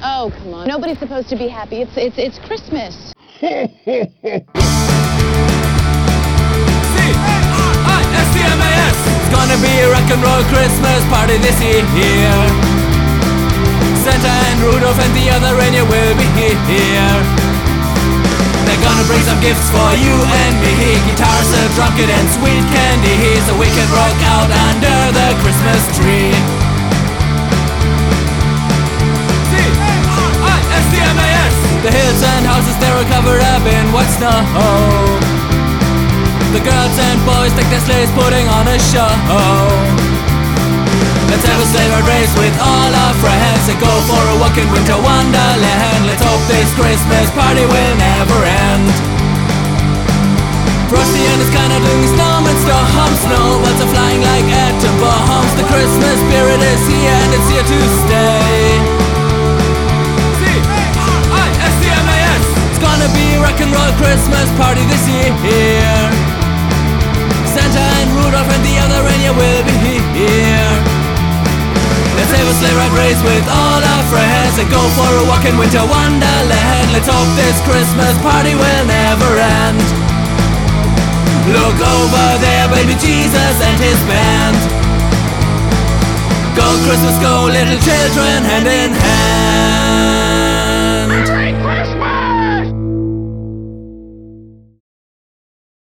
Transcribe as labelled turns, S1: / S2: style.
S1: Oh, come on. Nobody's supposed to be happy. It's Christmas.
S2: C-R-I-S-C-M-A-S. It's gonna be a rock and roll Christmas party this year. Santa and Rudolph and the other reindeer will be here. They're gonna bring some gifts for you and me. Guitars, a drum kit and sweet candy, so we can rock out under the Christmas tree. C-R-I-S-C-M-A-S. The hills and houses, they're all covered up in white snow. The girls and boys take their sleighs, putting on a show. Let's have a sleigh ride race with all our friends and go for a walk in winter wonderland. Let's hope this Christmas party will never end. Frosty and his kind are doing snowman storms. Snowballs are flying like atom bombs. The Christmas spirit is here and it's here to stay. C-R-I-S-C-M-A-S. It's gonna be a rock and roll Christmas party this year. Santa and Rudolph and the other reindeer will be here. Let's have a sleigh ride race with all our friends and go for a walk in winter wonderland. Let's hope this Christmas party will never end. Look over there, baby Jesus and his band. Go Christmas, go little children, hand in hand.